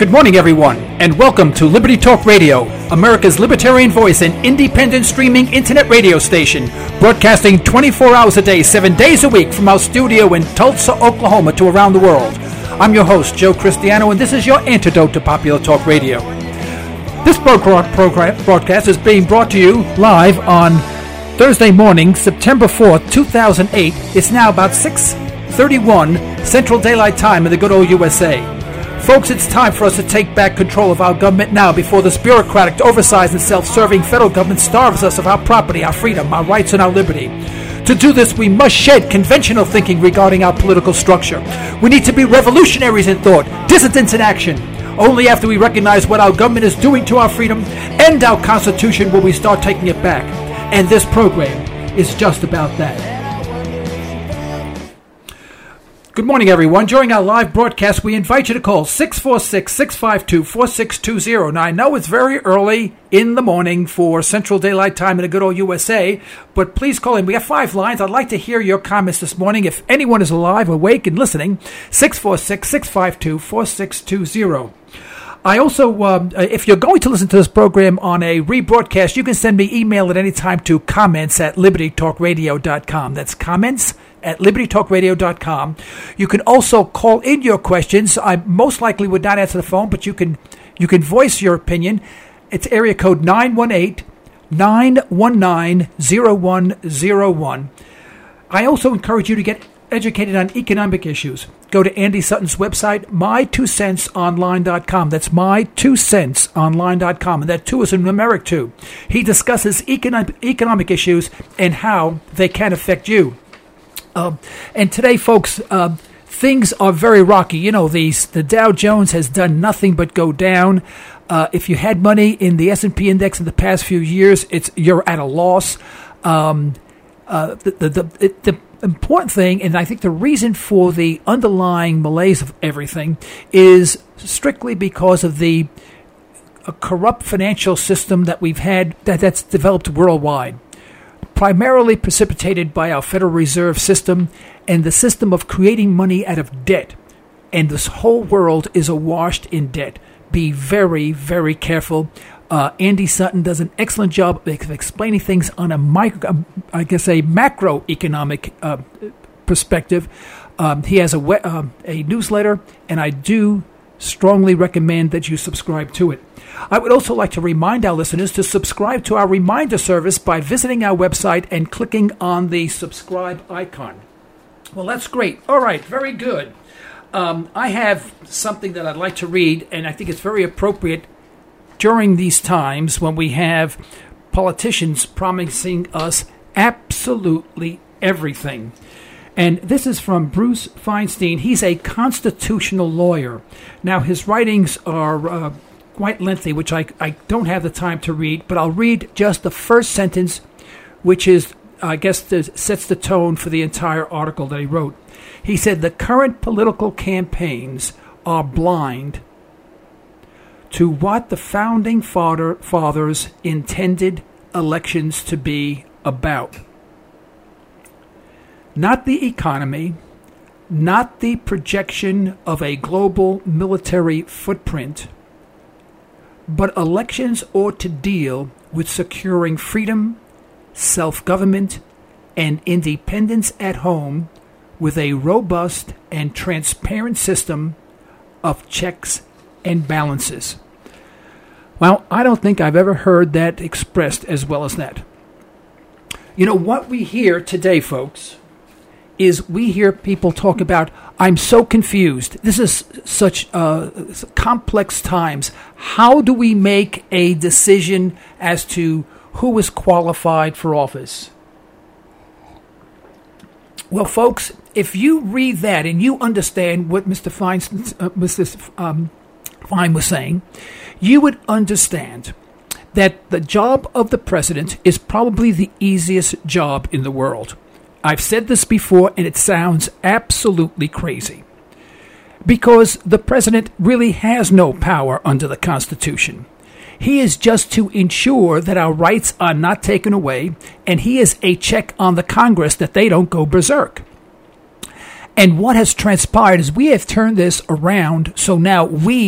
Good morning, everyone, and welcome to Liberty Talk Radio, America's libertarian voice and independent streaming internet radio station, broadcasting 24 hours a day, 7 days a week from our studio in Tulsa, Oklahoma, to around the world. I'm your host, Joe Cristiano, and this is your antidote to popular talk radio. This broadcast is being brought to you live on Thursday morning, September 4th, 2008. It's now about 6:31 Central Daylight Time in the good old USA. Folks, it's time for us to take back control of our government now before this bureaucratic, oversized, and self-serving federal government starves us of our property, our freedom, our rights, and our liberty. To do this, we must shed conventional thinking regarding our political structure. We need to be revolutionaries in thought, dissidents in action. Only after we recognize what our government is doing to our freedom and our Constitution will we start taking it back. And this program is just about that. Good morning, everyone. During our live broadcast, we invite you to call 646-652-4620. Now, I know it's very early in the morning for Central Daylight Time in the good old USA, but please call in. We have 5 lines. I'd like to hear your comments this morning. If anyone is alive, awake, and listening, 646-652-4620. I also, if you're going to listen to this program on a rebroadcast, you can send me email at any time to comments@libertytalkradio.com. That's comments@libertytalkradio.com. You can also call in your questions. I most likely would not answer the phone, but you can voice your opinion. It's area code 918-919-0101. I also encourage you to get educated on economic issues. Go to Andy Sutton's website, my2centsonline.com. That's my2centsonline.com. And that 2 is a numeric 2. He discusses economic issues and how they can affect you. And today, folks, things are very rocky. You know, the Dow Jones has done nothing but go down. If you had money in the S&P index in the past few years, you're at a loss. The important thing, and I think the reason for the underlying malaise of everything, is strictly because of the corrupt financial system that we've had that's developed worldwide, primarily precipitated by our Federal Reserve System and the system of creating money out of debt. And this whole world is awash in debt. Be very, very careful. Andy Sutton does an excellent job of explaining things on a macroeconomic perspective. He has a newsletter, and I do strongly recommend that you subscribe to it. I would also like to remind our listeners to subscribe to our reminder service by visiting our website and clicking on the subscribe icon. Well, that's great. All right, very good. I have something that I'd like to read, and I think it's very appropriate during these times when we have politicians promising us absolutely everything. And this is from Bruce Feinstein. He's a constitutional lawyer. Now, his writings are quite lengthy, which I don't have the time to read, but I'll read just the first sentence, which is, I guess, sets the tone for the entire article that he wrote. He said, "The current political campaigns are blind to what the founding fathers intended elections to be about. Not the economy, not the projection of a global military footprint, but elections ought to deal with securing freedom, self-government, and independence at home with a robust and transparent system of checks and balances." Well, I don't think I've ever heard that expressed as well as that. You know, what we hear today, folks, is we hear people talk about, "I'm so confused. This is such complex times. How do we make a decision as to who is qualified for office?" Well, folks, if you read that and you understand what Mr. Fine was saying, you would understand that the job of the president is probably the easiest job in the world. I've said this before, and it sounds absolutely crazy, because the president really has no power under the Constitution. He is just to ensure that our rights are not taken away, and he is a check on the Congress that they don't go berserk. And what has transpired is we have turned this around, so now we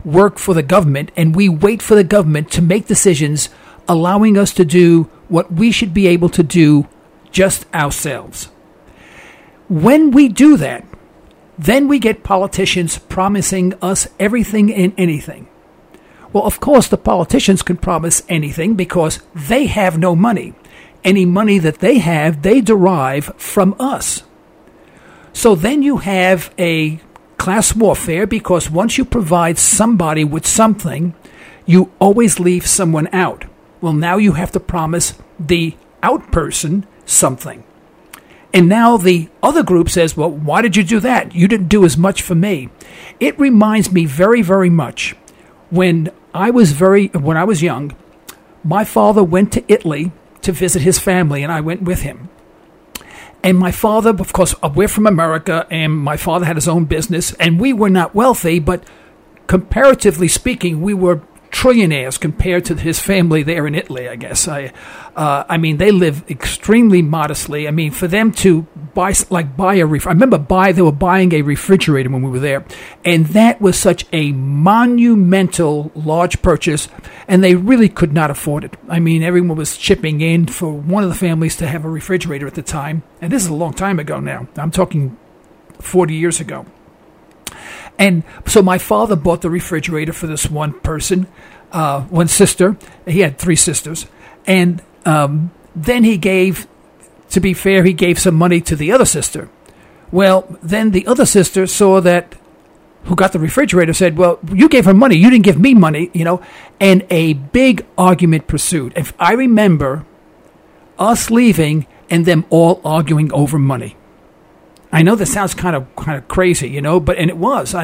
work for the government and we wait for the government to make decisions allowing us to do what we should be able to do just ourselves. When we do that, then we get politicians promising us everything and anything. Well, of course, the politicians can promise anything because they have no money. Any money that they have, they derive from us. So then you have a class warfare because once you provide somebody with something, you always leave someone out. Well, now you have to promise the out person something. And now the other group says, well, why did you do that? You didn't do as much for me. It reminds me very, very much when I was young, my father went to Italy to visit his family, and I went with him. And my father, of course, we're from America, and my father had his own business, and we were not wealthy, but comparatively speaking, we were trillionaires compared to his family there in Italy, I guess. I mean, they live extremely modestly. I mean, for them to buy a they were buying a refrigerator when we were there, and that was such a monumental large purchase, and they really could not afford it. I mean, everyone was chipping in for one of the families to have a refrigerator at the time, and this is a long time ago now. I'm talking 40 years ago. And so my father bought the refrigerator for this one person, one sister. He had 3 sisters. And then he gave some money to the other sister. Well, then the other sister saw that, who got the refrigerator, said, well, you gave her money. You didn't give me money, And a big argument pursued. If I remember us leaving and them all arguing over money. I know this sounds kind of crazy, but it was.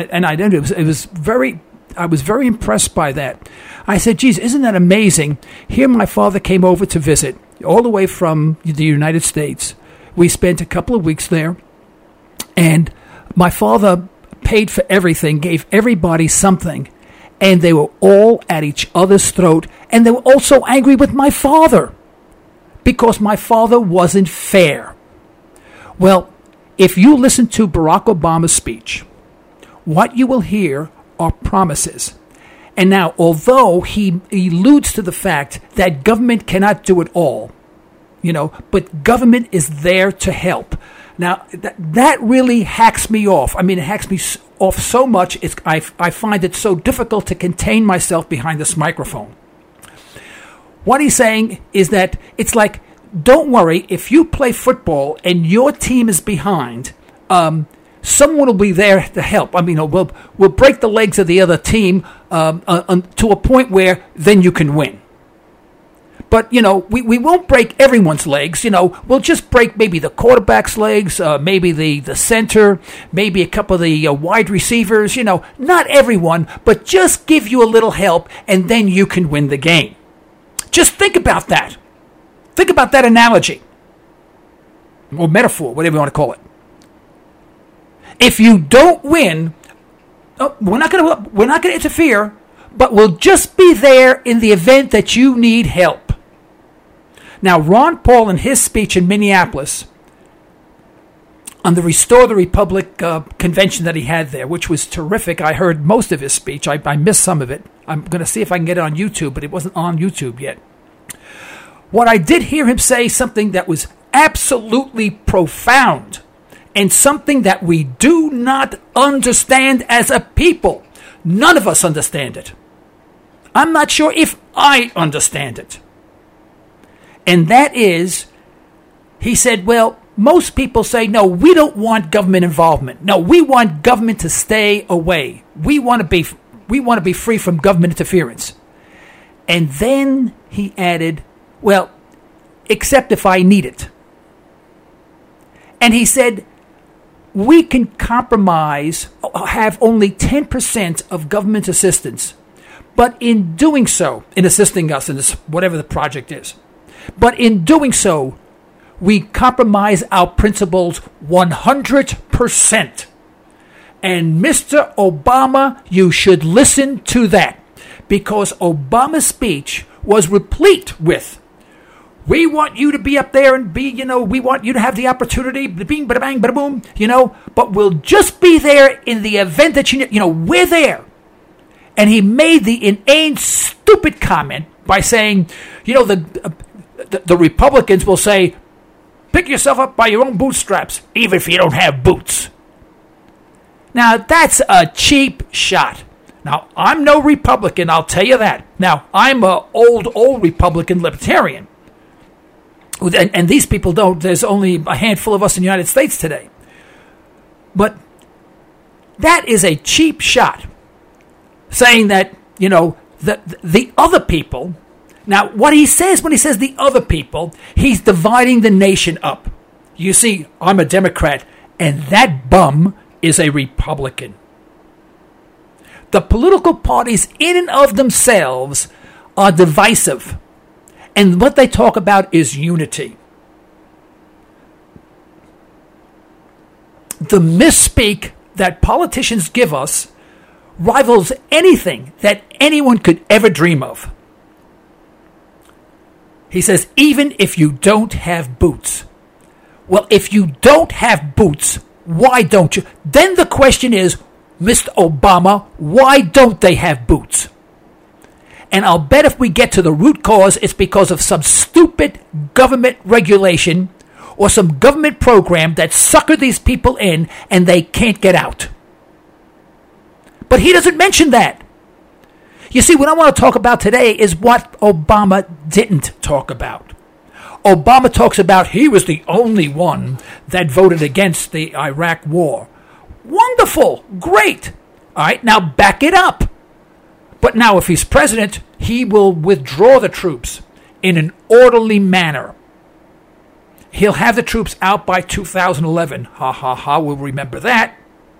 I was very impressed by that. I said, geez, isn't that amazing? Here my father came over to visit, all the way from the United States. We spent a couple of weeks there, and my father paid for everything, gave everybody something, and they were all at each other's throat, and they were also angry with my father because my father wasn't fair. Well, if you listen to Barack Obama's speech, what you will hear are promises. And now, although he alludes to the fact that government cannot do it all, but government is there to help. Now, that really hacks me off. I mean, it hacks me off so much, I find it so difficult to contain myself behind this microphone. What he's saying is that it's like, don't worry, if you play football and your team is behind, someone will be there to help. I mean, we'll break the legs of the other team to a point where then you can win. But, we won't break everyone's legs. We'll just break maybe the quarterback's legs, maybe the center, maybe a couple of the wide receivers. Not everyone, but just give you a little help, and then you can win the game. Just think about that. Think about that analogy, or metaphor, whatever you want to call it. If you don't win, we're not going to interfere, but we'll just be there in the event that you need help. Now, Ron Paul, in his speech in Minneapolis, on the Restore the Republic convention that he had there, which was terrific. I heard most of his speech. I missed some of it. I'm going to see if I can get it on YouTube, but it wasn't on YouTube yet. What I did hear him say something that was absolutely profound and something that we do not understand as a people. None of us understand it. I'm not sure if I understand it. And that is, he said, well, most people say, no, we don't want government involvement. No, we want government to stay away. We want to be free from government interference. And then he added, well, except if I need it. And he said, we can compromise, have only 10% of government assistance. But in doing so, in assisting us in this, whatever the project is, but in doing so, we compromise our principles 100%. And Mr. Obama, you should listen to that, because Obama's speech was replete with, we want you to be up there and be, we want you to have the opportunity, bing, bada bang, bada boom, but we'll just be there in the event that we're there. And he made the inane, stupid comment by saying, the Republicans will say, pick yourself up by your own bootstraps, even if you don't have boots. Now, that's a cheap shot. Now, I'm no Republican, I'll tell you that. Now, I'm an old Republican libertarian. And these people don't. There's only a handful of us in the United States today. But that is a cheap shot. Saying that, the other people. Now, what he says when he says the other people, he's dividing the nation up. You see, I'm a Democrat, and that bum is a Republican. The political parties in and of themselves are divisive. And what they talk about is unity. The misspeak that politicians give us rivals anything that anyone could ever dream of. He says, even if you don't have boots. Well, if you don't have boots, why don't you? Then the question is, Mr. Obama, why don't they have boots? And I'll bet if we get to the root cause, it's because of some stupid government regulation or some government program that suckered these people in and they can't get out. But he doesn't mention that. You see, what I want to talk about today is what Obama didn't talk about. Obama talks about he was the only one that voted against the Iraq war. Wonderful. Great. All right, now back it up. But now if he's president, he will withdraw the troops in an orderly manner. He'll have the troops out by 2011. Ha, ha, ha, we'll remember that.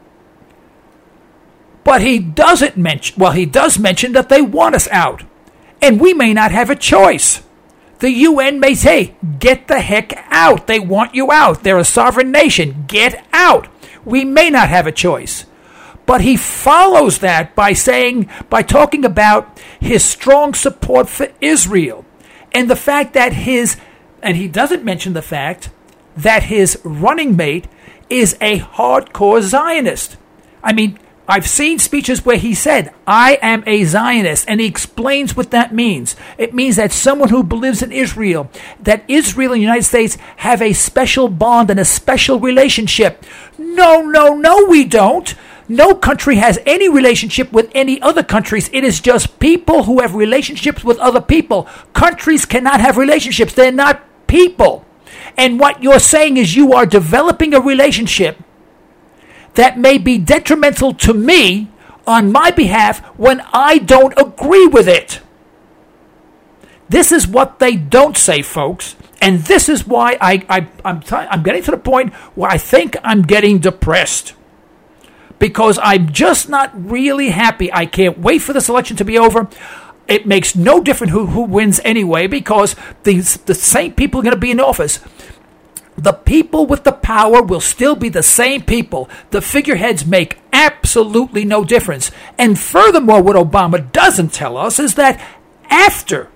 But he doesn't mention, he does mention that they want us out. And we may not have a choice. The UN may say, get the heck out. They want you out. They're a sovereign nation. Get out. We may not have a choice. But he follows that by talking about his strong support for Israel. And the fact that and he doesn't mention the fact that his running mate is a hardcore Zionist. I mean, I've seen speeches where he said, I am a Zionist, and he explains what that means. It means that someone who believes in Israel, that Israel and the United States have a special bond and a special relationship. No, we don't. No country has any relationship with any other countries. It is just people who have relationships with other people. Countries cannot have relationships. They're not people. And what you're saying is you are developing a relationship that may be detrimental to me on my behalf when I don't agree with it. This is what they don't say, folks. And this is why I'm getting to the point where I think I'm getting depressed. Because I'm just not really happy. I can't wait for this election to be over. It makes no difference who wins anyway, because the same people are going to be in office. The people with the power will still be the same people. The figureheads make absolutely no difference. And furthermore, what Obama doesn't tell us is that after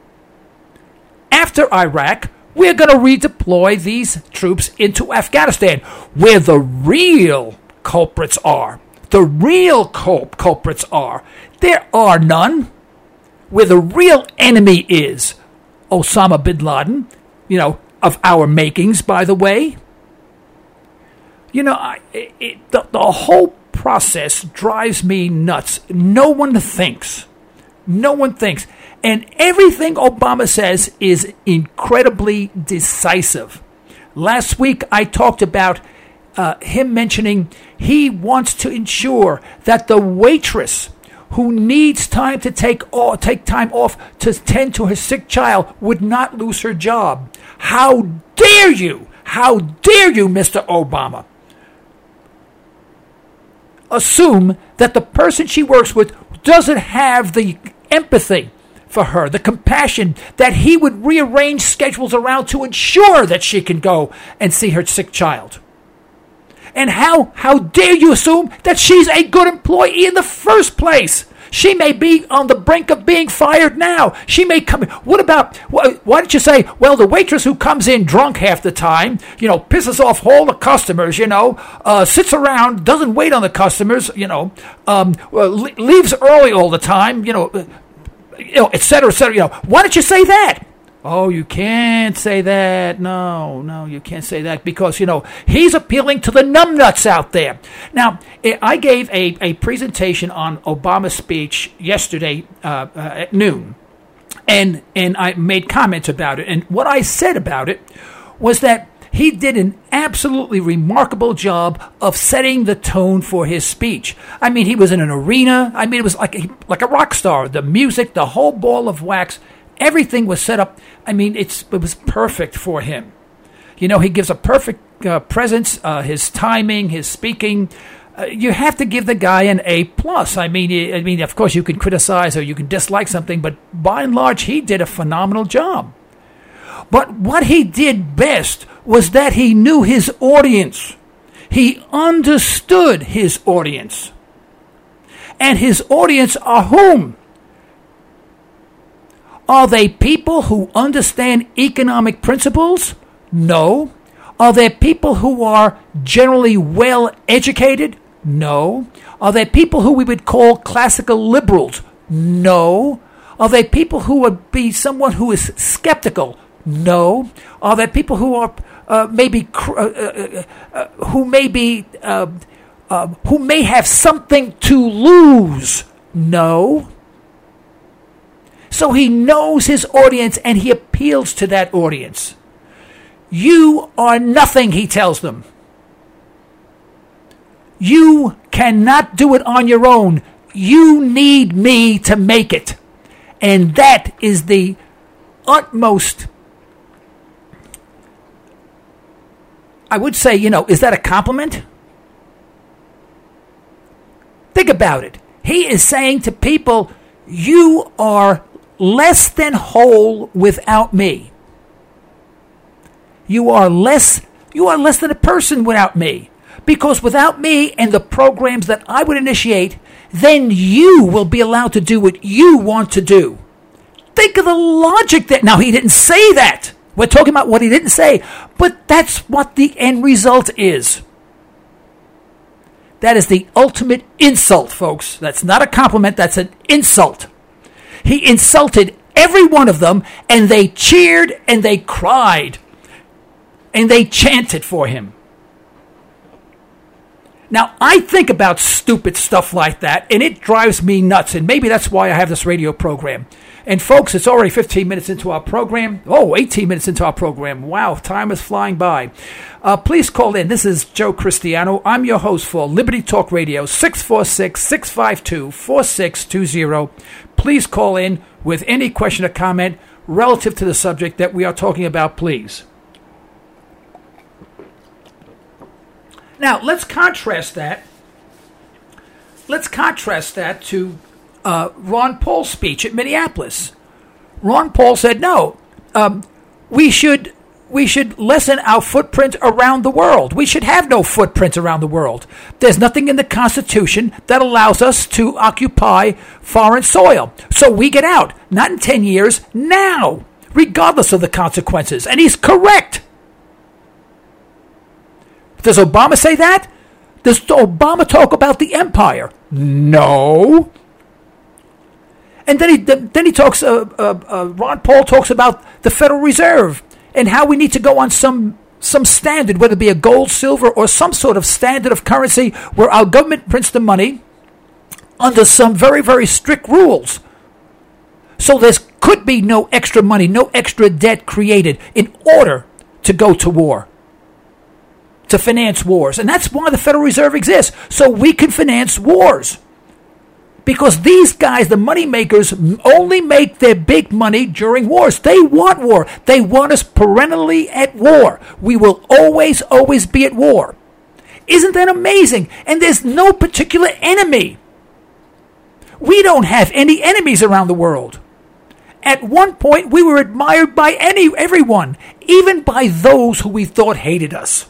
Iraq, we're going to redeploy these troops into Afghanistan, where the real culprits are. The real culprits are. There are none. Where the real enemy is Osama bin Laden, of our makings, by the way. The whole process drives me nuts. No one thinks. And everything Obama says is incredibly decisive. Last week, I talked about him mentioning he wants to ensure that the waitress who needs time to take time off to tend to her sick child would not lose her job. How dare you? How dare you, Mr. Obama? Assume that the person she works with doesn't have the empathy for her, the compassion, that he would rearrange schedules around to ensure that she can go and see her sick child. And how dare you assume that she's a good employee in the first place? She may be on the brink of being fired now. She may come in. What about, why don't you say, well, the waitress who comes in drunk half the time, pisses off all the customers, sits around, doesn't wait on the customers, leaves early all the time, et cetera, et cetera. Why don't you say that? Oh, you can't say that. No, you can't say that because, he's appealing to the numbnuts out there. Now, I gave a presentation on Obama's speech yesterday at noon, and I made comments about it. And what I said about it was that he did an absolutely remarkable job of setting the tone for his speech. I mean, he was in an arena. I mean, it was like a rock star. The music, the whole ball of wax, everything was set up. I mean, it was perfect for him. He gives a perfect presence, his timing, his speaking. You have to give the guy an A+. I mean, of course, you can criticize or you can dislike something, but by and large, he did a phenomenal job. But what he did best was that he knew his audience. He understood his audience. And his audience are whom? Are they people who understand economic principles? No. Are they people who are generally well educated? No. Are they people who we would call classical liberals? No. Are they people who would be someone who is skeptical? No. Are there people who are who may have something to lose? No. So he knows his audience and he appeals to that audience. You are nothing, he tells them. You cannot do it on your own. You need me to make it. And that is the utmost, I would say, is that a compliment? Think about it. He is saying to people, you are less than whole without me. You are less than a person without me. Because without me and the programs that I would initiate, then you will be allowed to do what you want to do. Think of the logic that, now he didn't say that. We're talking about what he didn't say, but that's what the end result is. That is the ultimate insult, folks. That's not a compliment, that's an insult. He insulted every one of them, and they cheered and they cried and they chanted for him. Now, I think about stupid stuff like that, and it drives me nuts, and maybe that's why I have this radio program. And folks, it's already 15 minutes into our program. 18 minutes into our program. Wow, time is flying by. Please call in. This is Joe Cristiano. I'm your host for Liberty Talk Radio, 646-652-4620. Please call in with any question or comment relative to the subject that we are talking about, please. Now, let's contrast that to Ron Paul's speech at Minneapolis. Ron Paul said, no, we should lessen our footprint around the world. We should have no footprint around the world. There's nothing in the Constitution that allows us to occupy foreign soil. So we get out, not in 10 years, now, regardless of the consequences. And he's correct. Does Obama say that? Does Obama talk about the empire? No. And then he talks. Ron Paul talks about the Federal Reserve and how we need to go on some standard, whether it be a gold, silver, or some sort of standard of currency, where our government prints the money under some very, very strict rules. So there could be no extra money, no extra debt created in order to go to war, to finance wars. And that's why the Federal Reserve exists, so we can finance wars. Because these guys, the money makers, only make their big money during wars. They want war. They want us perennially at war. We will always, always be at war. Isn't that amazing? And there's no particular enemy. We don't have any enemies around the world. At one point, we were admired by everyone, even by those who we thought hated us.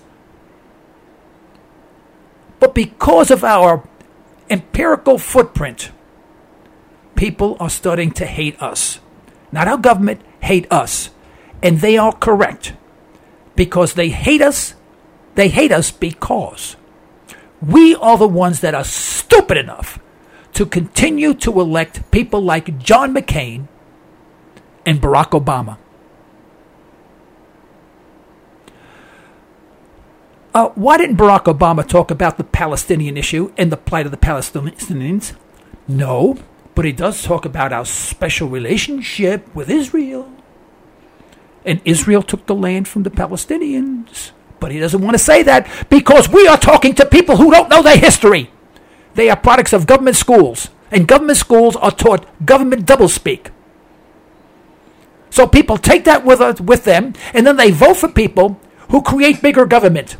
But because of our empirical footprint, people are starting to hate us. Not our government, hate us. And they are correct. Because they hate us. They hate us because we are the ones that are stupid enough to continue to elect people like John McCain and Barack Obama. Why didn't Barack Obama talk about the Palestinian issue and the plight of the Palestinians? No, but he does talk about our special relationship with Israel. And Israel took the land from the Palestinians. But he doesn't want to say that because we are talking to people who don't know their history. They are products of government schools. And government schools are taught government doublespeak. So people take that with them, and then they vote for people who create bigger government.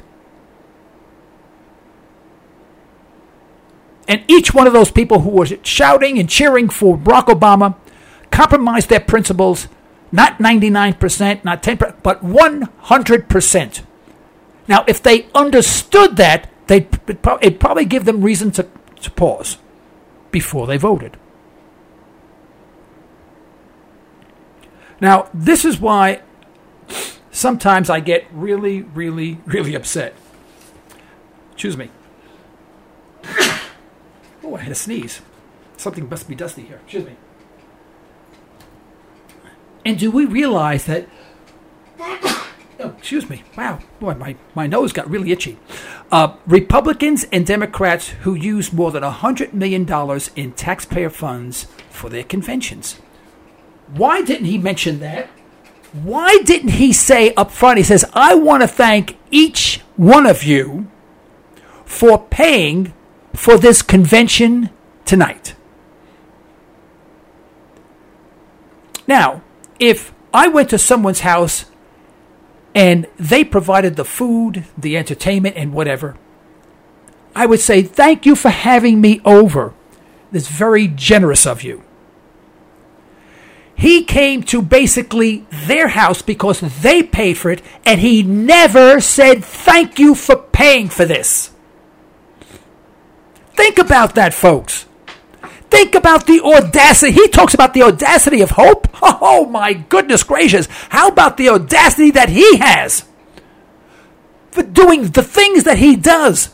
And each one of those people who was shouting and cheering for Barack Obama compromised their principles, not 99%, not 10%, but 100%. Now, if they understood that, it'd probably give them reason to pause before they voted. Now, this is why sometimes I get really, really, really upset. Excuse me. Oh, I had a sneeze. Something must be dusty here. Excuse me. And do we realize that... Oh, excuse me. Wow. Boy, my nose got really itchy. Republicans and Democrats who use more than $100 million in taxpayer funds for their conventions. Why didn't he mention that? Why didn't he say up front, he says, I want to thank each one of you for paying for this convention tonight. Now, if I went to someone's house and they provided the food, the entertainment, and whatever, I would say, thank you for having me over. It's very generous of you. He came to basically their house because they paid for it, and he never said, thank you for paying for this. Think about that, folks. Think about the audacity. He talks about the audacity of hope. Oh, my goodness gracious. How about the audacity that he has for doing the things that he does?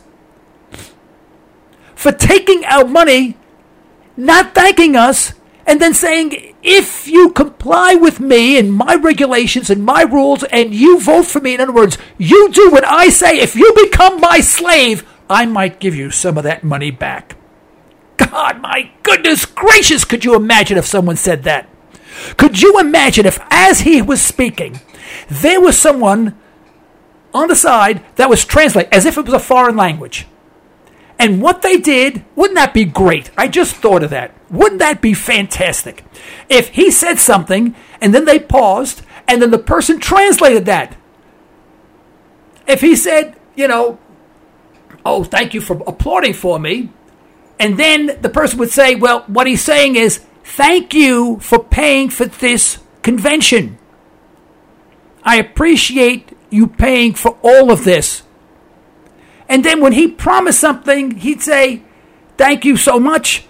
For taking our money, not thanking us, and then saying, if you comply with me and my regulations and my rules and you vote for me, in other words, you do what I say, if you become my slave, I might give you some of that money back. God, my goodness gracious, could you imagine if someone said that? Could you imagine if, as he was speaking, there was someone on the side that was translating, as if it was a foreign language? And what they did, wouldn't that be great? I just thought of that. Wouldn't that be fantastic? If he said something, and then they paused, and then the person translated that. If he said, oh, thank you for applauding for me, and then the person would say, well, what he's saying is, thank you for paying for this convention. I appreciate you paying for all of this. And then when he promised something, he'd say, thank you so much.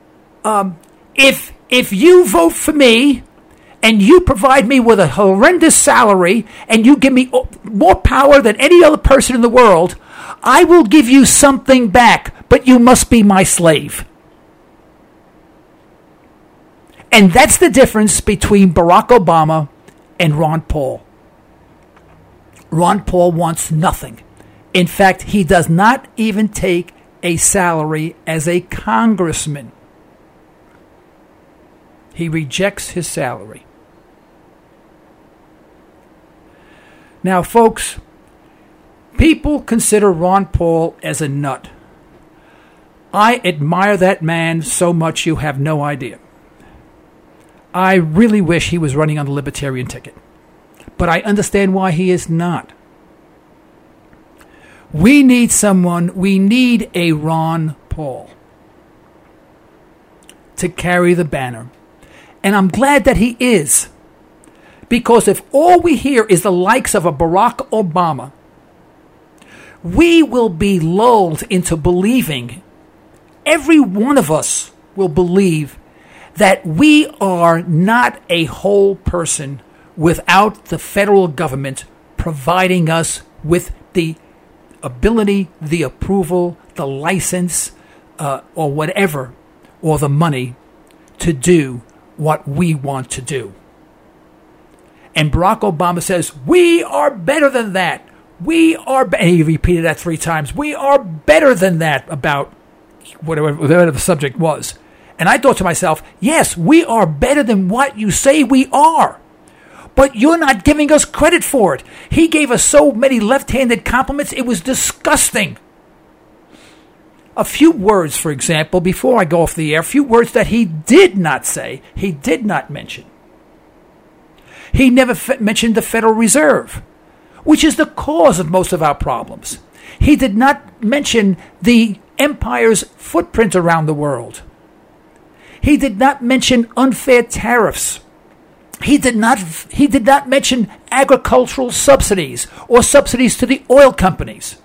If you vote for me and you provide me with a horrendous salary and you give me more power than any other person in the world, I will give you something back, but you must be my slave. And that's the difference between Barack Obama and Ron Paul. Ron Paul wants nothing. In fact, he does not even take a salary as a congressman. He rejects his salary. Now, folks, people consider Ron Paul as a nut. I admire that man so much you have no idea. I really wish he was running on the Libertarian ticket. But I understand why he is not. We need a Ron Paul to carry the banner. And I'm glad that he is. Because if all we hear is the likes of a Barack Obama, we will be lulled into believing, every one of us will believe, that we are not a whole person without the federal government providing us with the ability, the approval, the license, or whatever, or the money to do what we want to do. And Barack Obama says, we are better than that. We are, and he repeated that 3 times. We are better than that about whatever the subject was. And I thought to myself, yes, we are better than what you say we are. But you're not giving us credit for it. He gave us so many left-handed compliments, it was disgusting. A few words, for example, before I go off the air, a few words that he did not say, he did not mention. He never mentioned the Federal Reserve, which is the cause of most of our problems. He did not mention the empire's footprint around the world. He did not mention unfair tariffs. He did not mention agricultural subsidies or subsidies to the oil companies.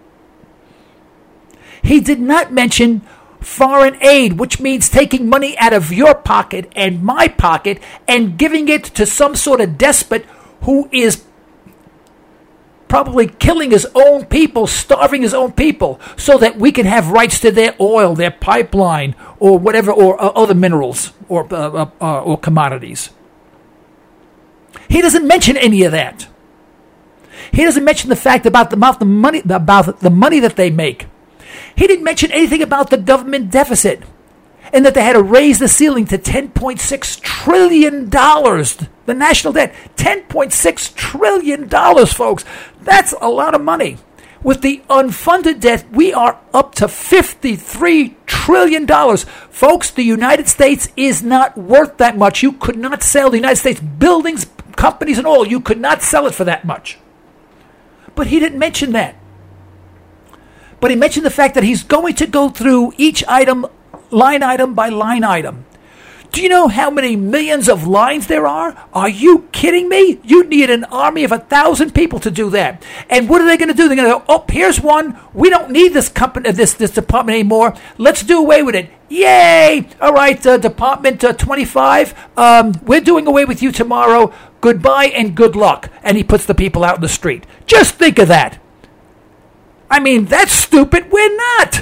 He did not mention foreign aid, which means taking money out of your pocket and my pocket and giving it to some sort of despot who is probably killing his own people, starving his own people, so that we can have rights to their oil, their pipeline, or whatever, or other minerals or commodities. He doesn't mention any of that. He doesn't mention the fact about the money that they make. He didn't mention anything about the government deficit and that they had to raise the ceiling to $10.6 trillion. The national debt, $10.6 trillion, folks. That's a lot of money. With the unfunded debt, we are up to $53 trillion. Folks, the United States is not worth that much. You could not sell the United States buildings, companies, and all. You could not sell it for that much. But he didn't mention that. But he mentioned the fact that he's going to go through each item, line item by line item. Do you know how many millions of lines there are? Are you kidding me? You need an army of 1,000 people to do that. And what are they going to do? They're going to go, oh, here's one. We don't need this company, this department anymore. Let's do away with it. Yay! All right, Department 25, we're doing away with you tomorrow. Goodbye and good luck. And he puts the people out in the street. Just think of that. I mean, that's stupid. We're not.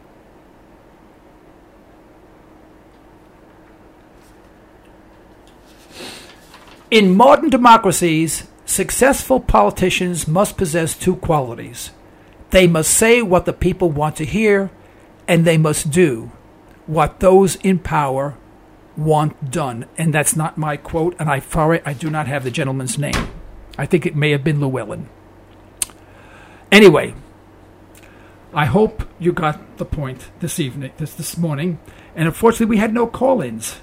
In modern democracies, successful politicians must possess 2 qualities. They must say what the people want to hear, and they must do what those in power want done. And that's not my quote, and I do not have the gentleman's name. I think it may have been Llewellyn. Anyway, I hope you got the point this evening, this morning. And unfortunately, we had no call-ins.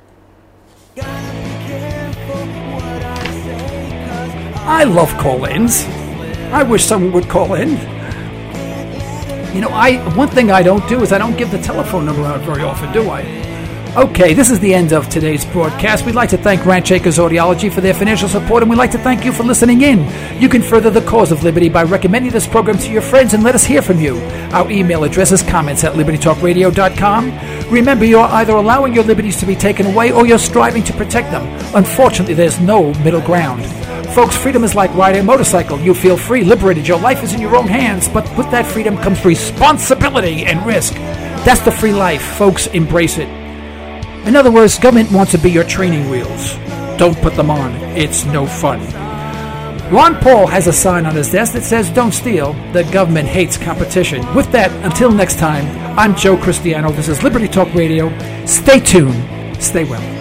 I love call-ins. I wish someone would call in. You know, one thing I don't do is I don't give the telephone number out very often, do I? Okay, this is the end of today's broadcast. We'd like to thank Ranch Acres Audiology for their financial support, and we'd like to thank you for listening in. You can further the cause of liberty by recommending this program to your friends and let us hear from you. Our email address is comments@libertytalkradio.com. Remember, you're either allowing your liberties to be taken away or you're striving to protect them. Unfortunately, there's no middle ground. Folks, freedom is like riding a motorcycle. You feel free, liberated. Your life is in your own hands, but with that freedom comes responsibility and risk. That's the free life. Folks, embrace it. In other words, government wants to be your training wheels. Don't put them on. It's no fun. Ron Paul has a sign on his desk that says, "Don't steal. The government hates competition." With that, until next time, I'm Joe Cristiano. This is Liberty Talk Radio. Stay tuned. Stay well.